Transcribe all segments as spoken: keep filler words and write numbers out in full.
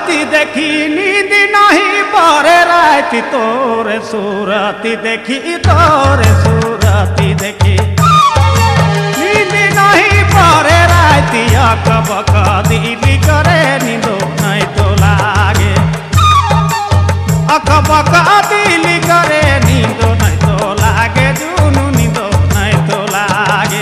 सूरती देखी नींद नहीं परे राति तोरे सूरती देखी तोरे सूरती देखी नींद नहीं परे राति अकबक दिली करे नींदो नहीं तो लागे अकबक दिली करे नींदो नहीं तो लागे जुनू नींदो नहीं तो लागे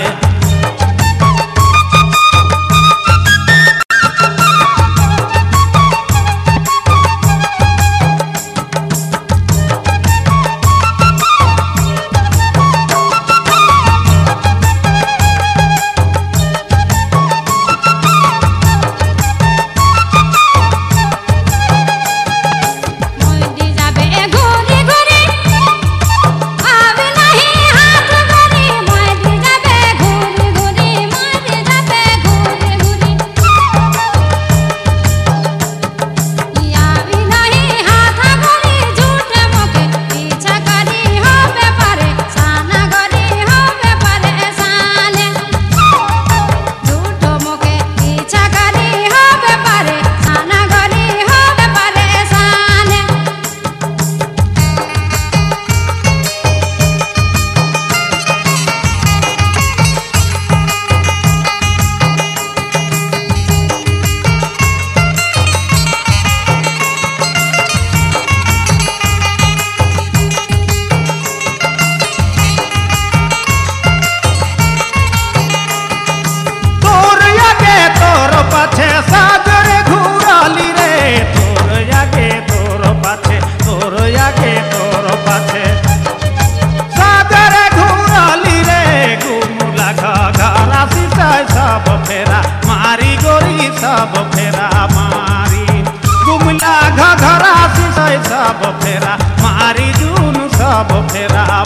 सब फेरा मारी गुमला घघरा सब फेरा मारी जून सब फेरा